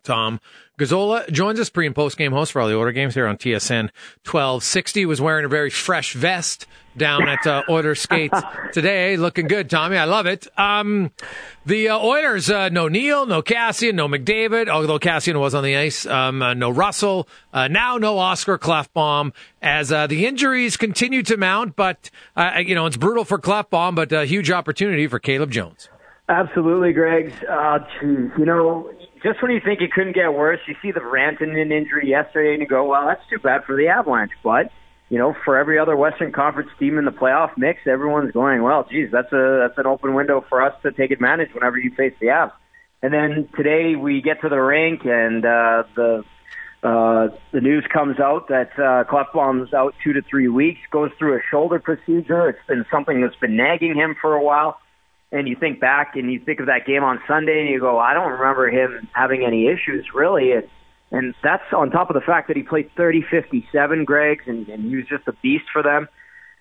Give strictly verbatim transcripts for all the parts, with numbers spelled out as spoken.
Tom Gazzola joins us, pre- and post-game host for all the Oilers games here on T S N twelve sixty. Was wearing a very fresh vest down at uh, Oilers Skates today. Looking good, Tommy. I love it. Um, the uh, Oilers, uh, no Neal, no Cassian, no McDavid, although Cassian was on the ice. Um, uh, no Russell. Uh, now no Oscar Klefbom as uh, the injuries continue to mount. But, uh, you know, it's brutal for Klefbom, but a huge opportunity for Caleb Jones. Absolutely, Greg. Uh, geez, you know, just when you think it couldn't get worse, you see the Rantanen injury yesterday and you go, well, that's too bad for the Avalanche. But, you know, for every other Western Conference team in the playoff mix, everyone's going, well, geez, that's a that's an open window for us to take advantage whenever you face the Avs. And then today we get to the rink and uh, the uh, the news comes out that uh, Klefbom's out two to three weeks, goes through a shoulder procedure. It's been something that's been nagging him for a while. And you think back and you think of that game on Sunday and you go, I don't remember him having any issues, really. And, and that's on top of the fact that he played thirty fifty-seven, Greg, and, and he was just a beast for them.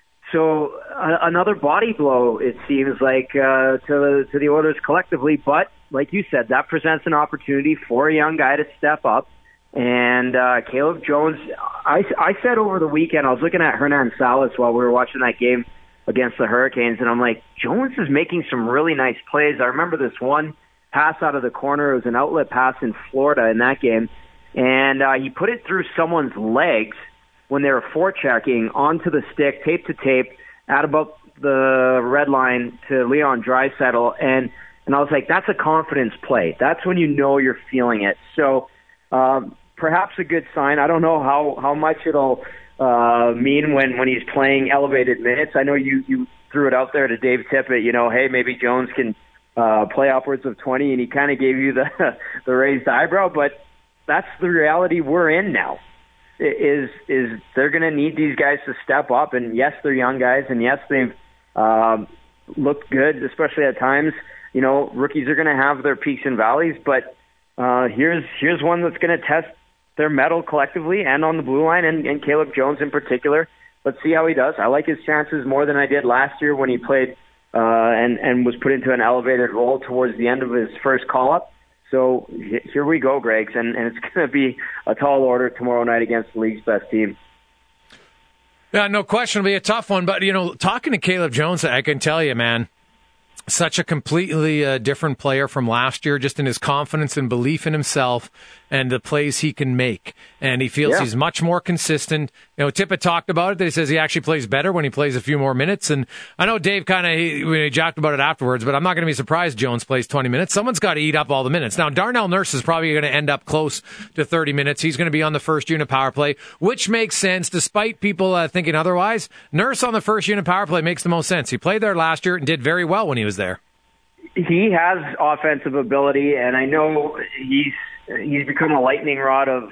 So uh, another body blow, it seems like, uh, to, to the Oilers collectively. But like you said, that presents an opportunity for a young guy to step up. And uh, Caleb Jones, I, I said over the weekend, I was looking at Hernan Salas while we were watching that game against the Hurricanes, and I'm like, Jones is making some really nice plays. I remember this one pass out of the corner. It was an outlet pass in Florida in that game, and uh, he put it through someone's legs when they were forechecking onto the stick, tape to tape, at about the red line to Leon Draisaitl, and and I was like, that's a confidence play. That's when you know you're feeling it. So um, perhaps a good sign. I don't know how, how much it'll Uh, mean when, when he's playing elevated minutes. I know you, you threw it out there to Dave Tippett, you know, hey, maybe Jones can uh, play upwards of twenty, and he kind of gave you the the raised eyebrow, but that's the reality we're in now, is is they're going to need these guys to step up, and yes, they're young guys, and yes, they've uh, looked good, especially at times. You know, rookies are going to have their peaks and valleys, but uh, here's here's one that's going to test their mettle collectively and on the blue line, and, and Caleb Jones in particular. Let's see how he does. I like his chances more than I did last year when he played uh, and, and was put into an elevated role towards the end of his first call-up. So here we go, Greggs, and, and it's going to be a tall order tomorrow night against the league's best team. Yeah, no question. It'll be a tough one. But, you know, talking to Caleb Jones, I can tell you, man, such a completely uh, different player from last year, just in his confidence and belief in himself and the plays he can make. And he feels yeah. he's much more consistent. You know, Tippett talked about it. That he says he actually plays better when he plays a few more minutes. And I know Dave kind of he, he joked about it afterwards, but I'm not going to be surprised Jones plays twenty minutes. Someone's got to eat up all the minutes. Now, Darnell Nurse is probably going to end up close to thirty minutes. He's going to be on the first unit power play, which makes sense despite people uh, thinking otherwise. Nurse on the first unit power play makes the most sense. He played there last year and did very well when he was there. He has offensive ability, and I know he's he's become a lightning rod of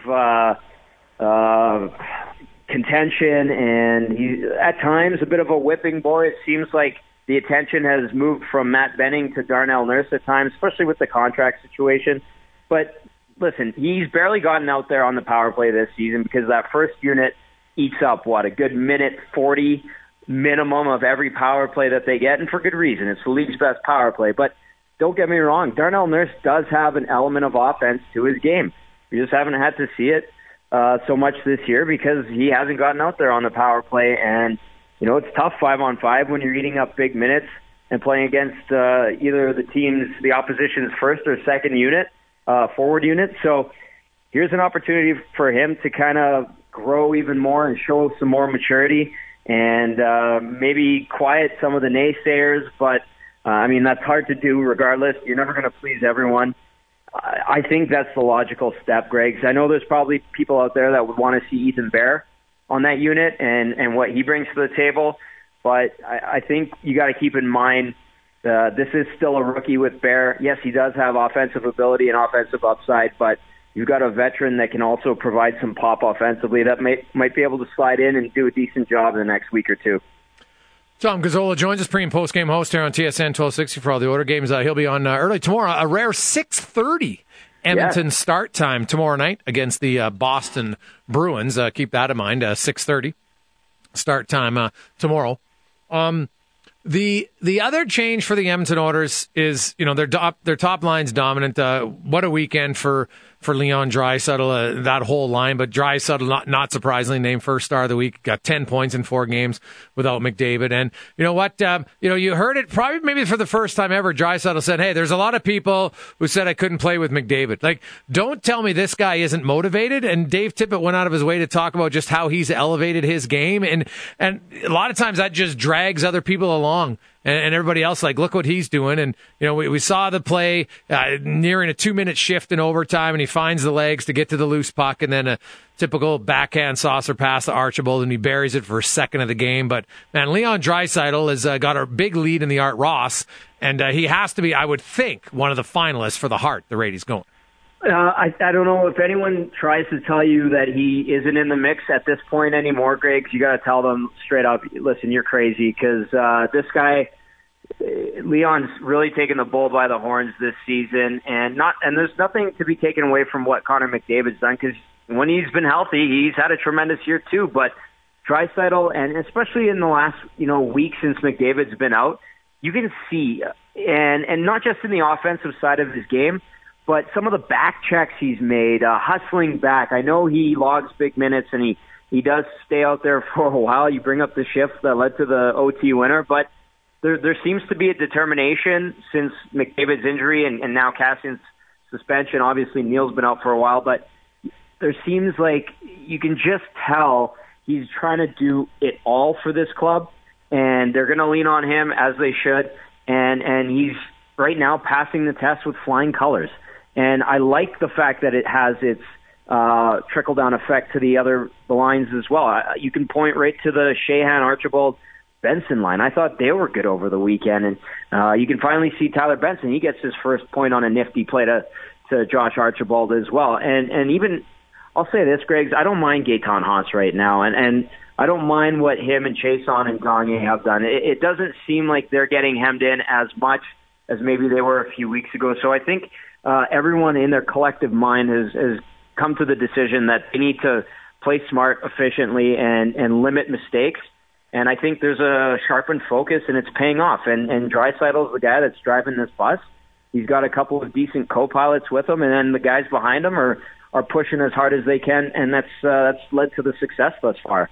uh, uh, contention, and he at times a bit of a whipping boy. It seems like the attention has moved from Matt Benning to Darnell Nurse at times, especially with the contract situation. But listen, he's barely gotten out there on the power play this season because that first unit eats up, what, a good minute forty minimum of every power play that they get, and for good reason. It's the league's best power play. But don't get me wrong, Darnell Nurse does have an element of offense to his game. We just haven't had to see it uh, so much this year because he hasn't gotten out there on the power play. And, you know, it's tough five on five when you're eating up big minutes and playing against uh, either the team's, the opposition's first or second unit, uh, forward unit. So here's an opportunity for him to kind of grow even more and show some more maturity and uh, maybe quiet some of the naysayers. But, uh, I mean, that's hard to do regardless. You're never going to please everyone. I, I think that's the logical step, Greg. I know there's probably people out there that would want to see Ethan Bear on that unit and, and what he brings to the table. But I, I think you got to keep in mind uh, this is still a rookie with Bear. Yes, he does have offensive ability and offensive upside, but you've got a veteran that can also provide some pop offensively that may, might be able to slide in and do a decent job in the next week or two. Tom Gazzola joins us, pre- and post-game host here on T S N twelve sixty for all the Oilers games. Uh, he'll be on uh, early tomorrow, a rare six thirty Edmonton yeah. start time tomorrow night against the uh, Boston Bruins. Uh, keep that in mind, uh, six thirty start time uh, tomorrow. Um, The the other change for the Edmonton Oilers is, you know, their top their top line's dominant. Uh, what a weekend for for Leon Draisaitl, uh, that whole line. But Draisaitl, not not surprisingly, named first star of the week, got ten points in four games without McDavid. And you know what? Um, you know, you heard it probably maybe for the first time ever. Draisaitl said, "Hey, there's a lot of people who said I couldn't play with McDavid. Like, don't tell me this guy isn't motivated." And Dave Tippett went out of his way to talk about just how he's elevated his game, and and a lot of times that just drags other people along. And, and everybody else, like, look what he's doing. And, you know, we, we saw the play uh, nearing a two-minute shift in overtime, and he finds the legs to get to the loose puck, and then a typical backhand saucer pass to Archibald, and he buries it for a second of the game. But, man, Leon Draisaitl has uh, got a big lead in the Art Ross, and uh, he has to be, I would think, one of the finalists for the Hart, the rate he's going. Uh, I, I don't know if anyone tries to tell you that he isn't in the mix at this point anymore, Greg. You got to tell them straight up, listen, you're crazy, because uh, this guy, Leon's really taken the bull by the horns this season, and not and there's nothing to be taken away from what Connor McDavid's done, because when he's been healthy, he's had a tremendous year too. But Draisaitl, and especially in the last you know week since McDavid's been out, you can see, and and not just in the offensive side of his game, but some of the back checks he's made, uh, hustling back. I know he logs big minutes, and he, he does stay out there for a while. You bring up the shift that led to the O T winner, but there there seems to be a determination since McDavid's injury and, and now Kassian's suspension. Obviously, Neil's been out for a while, but there seems like you can just tell he's trying to do it all for this club, and they're going to lean on him as they should, and and he's right now passing the test with flying colors. And I like the fact that it has its uh, trickle-down effect to the other the lines as well. I, you can point right to the Sheahan, Archibald, Benson line. I thought they were good over the weekend. And uh, you can finally see Tyler Benson. He gets his first point on a nifty play to, to Josh Archibald as well. And and even, I'll say this, Greg, I don't mind Gaetan Haas right now. And, and I don't mind what him and Chiasson and Gagne have done. It, it doesn't seem like they're getting hemmed in as much as maybe they were a few weeks ago. So I think Uh, everyone in their collective mind has, has come to the decision that they need to play smart, efficiently, and, and limit mistakes. And I think there's a sharpened focus, and it's paying off. And, and Draisaitl's the guy that's driving this bus. He's got a couple of decent co-pilots with him, and then the guys behind him are, are pushing as hard as they can, and that's uh, that's led to the success thus far.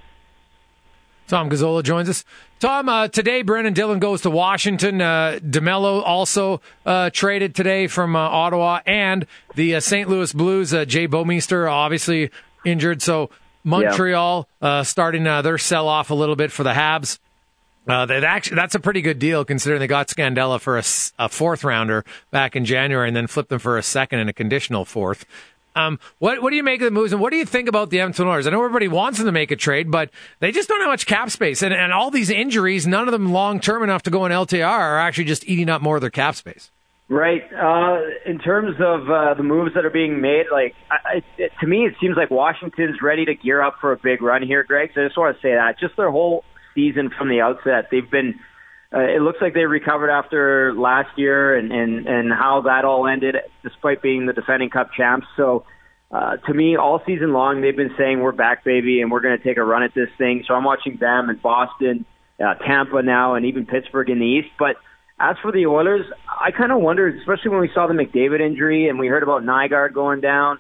Tom Gazzola joins us. Tom, uh, today Brendan Dillon goes to Washington. Uh, DeMello also uh, traded today from uh, Ottawa, and the uh, Saint Louis Blues, uh, Jay Bouwmeester, obviously injured. So Montreal yeah. uh, starting uh, their sell-off a little bit for the Habs. Uh, that actually, that's a pretty good deal considering they got Scandella for a, a fourth rounder back in January and then flipped them for a second and a conditional fourth. Um, what what do you make of the moves, and what do you think about the Edmonton Oilers? I know everybody wants them to make a trade, but they just don't have much cap space, and, and all these injuries, none of them long-term enough to go in L T R, are actually just eating up more of their cap space. Right. Uh, in terms of uh, the moves that are being made, like I, it, to me, it seems like Washington's ready to gear up for a big run here, Greg. So I just want to say that. Just their whole season from the outset, they've been Uh, it looks like they recovered after last year and, and, and how that all ended, despite being the defending Cup champs. So, uh, to me, all season long, they've been saying, we're back, baby, and we're going to take a run at this thing. So I'm watching them in Boston, uh, Tampa now, and even Pittsburgh in the East. But as for the Oilers, I kind of wondered, especially when we saw the McDavid injury and we heard about Nygaard going down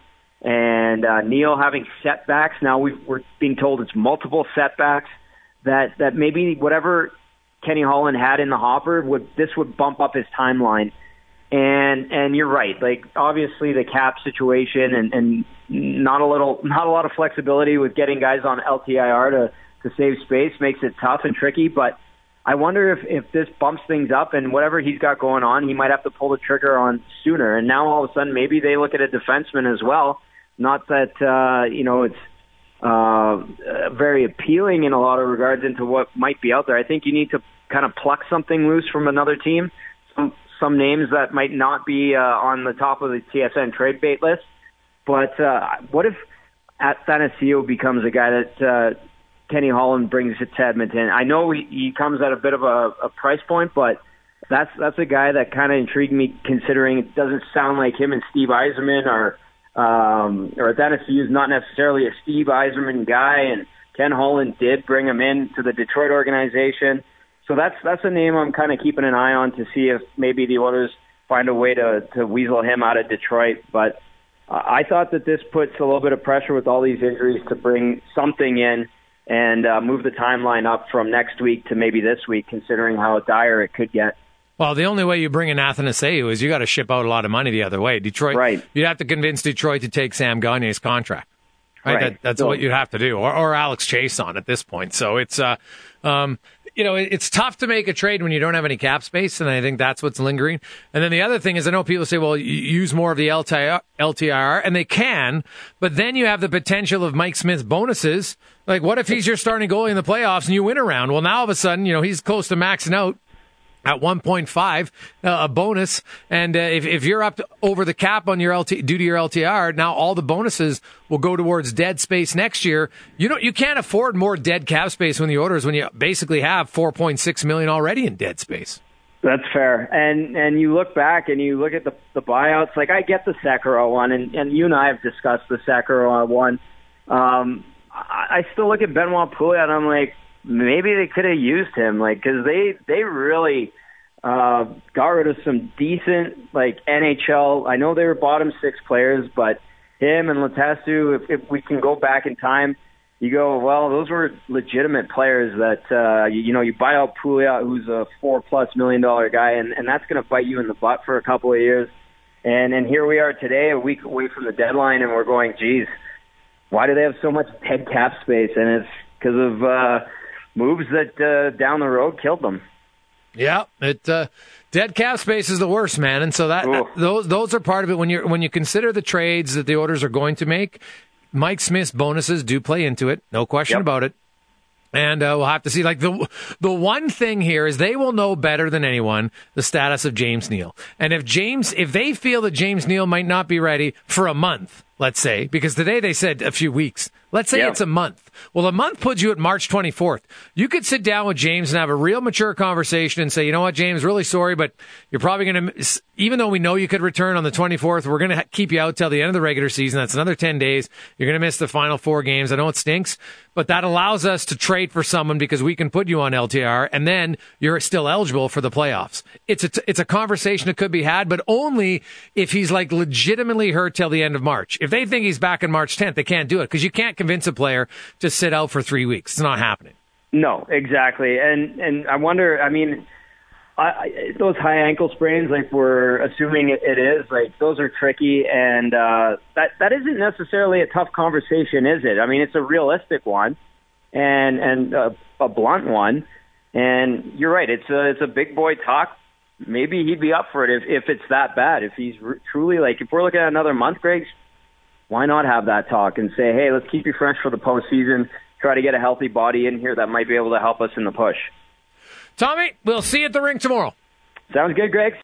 and uh, Neil having setbacks. Now we've, we're being told it's multiple setbacks, that, that maybe whatever Kenny Holland had in the hopper, would this would bump up his timeline. And and you're right, like obviously the cap situation and, and not a little not a lot of flexibility with getting guys on L T I R to, to save space makes it tough and tricky. But I wonder if, if this bumps things up, and whatever he's got going on, he might have to pull the trigger on sooner. And now all of a sudden maybe they look at a defenseman as well. Not that uh, you know it's Uh, very appealing in a lot of regards into what might be out there. I think you need to kind of pluck something loose from another team, some, some names that might not be uh, on the top of the T S N trade bait list. But uh, what if Athanasiou becomes a guy that uh, Kenny Holland brings to Edmonton? I know he, he comes at a bit of a, a price point, but that's that's a guy that kind of intrigued me, considering it doesn't sound like him and Steve Yzerman are Um, or Athanasiou is not necessarily a Steve Yzerman guy, and Ken Holland did bring him in to the Detroit organization. so that's that's a name I'm kind of keeping an eye on to see if maybe the Oilers find a way to, to weasel him out of Detroit. But uh, I thought that this puts a little bit of pressure with all these injuries to bring something in and uh, move the timeline up from next week to maybe this week, considering how dire it could get. Well, the only way you bring in Athanasiou is you got to ship out a lot of money the other way. Detroit, right. You'd have to convince Detroit to take Sam Gagner's contract. Right, right. That, that's so, what you'd have to do, or, or Alex Chason at this point. So it's, uh, um, you know, it's tough to make a trade when you don't have any cap space, and I think that's what's lingering. And then the other thing is, I know people say, well, you use more of the L T I R, and they can, but then you have the potential of Mike Smith's bonuses. Like, what if he's your starting goalie in the playoffs and you win a round? Well, now all of a sudden, you know, he's close to maxing out at one point five, uh, a bonus. And uh, if, if you're up to, over the cap on your L T, due to your L T R, now all the bonuses will go towards dead space next year. You don't, you can't afford more dead cap space when the Oilers, when you basically have four point six million already in dead space. That's fair. And and you look back and you look at the the buyouts. Like, I get the Sakharov one, and, and you and I have discussed the Sakharov one. Um, I, I still look at Benoit Pouliot and I'm like, maybe they could have used him, like, because they they really uh, got rid of some decent, like, N H L. I know they were bottom six players, but him and Letestu, if, if we can go back in time, you go, well, those were legitimate players that, uh, you, you know, you buy out Pouliot, who's a four-plus million dollar guy, and, and that's going to bite you in the butt for a couple of years. And, and here we are today, a week away from the deadline, and we're going, geez, why do they have so much dead cap space? And it's because of uh, moves that uh, down the road killed them. Yeah, it uh, dead cap space is the worst, man. And so that, that those those are part of it. When you when you consider the trades that the Oilers are going to make, Mike Smith's bonuses do play into it, no question yep. about it. And uh, we'll have to see. Like the the one thing here is they will know better than anyone the status of James Neal. And if James, if they feel that James Neal might not be ready for a month, let's say, because today they said a few weeks. Let's say yeah. it's a month. Well, a month puts you at March twenty-fourth. You could sit down with James and have a real mature conversation and say, you know what, James, really sorry, but you're probably going to, even though we know you could return on the twenty-fourth, we're going to keep you out till the end of the regular season. That's another ten days. You're going to miss the final four games. I know it stinks, but that allows us to trade for someone because we can put you on L T R, and then you're still eligible for the playoffs. It's a, it's a conversation that could be had, but only if he's like legitimately hurt till the end of March. If they think he's back on March tenth, they can't do it because you can't convince a player to sit out for three weeks. It's not happening. No, exactly. And and I wonder, I mean, I, I, those high ankle sprains, like we're assuming it, it is, like those are tricky, and uh, that that isn't necessarily a tough conversation, is it? I mean, it's a realistic one and and a, a blunt one. And you're right, it's a it's a big boy talk. Maybe he'd be up for it if if it's that bad. If he's r- truly like, if we're looking at another month, Greg, why not have that talk and say, hey, let's keep you fresh for the postseason, try to get a healthy body in here that might be able to help us in the push. Tommy, we'll see you at the rink tomorrow. Sounds good, Greg.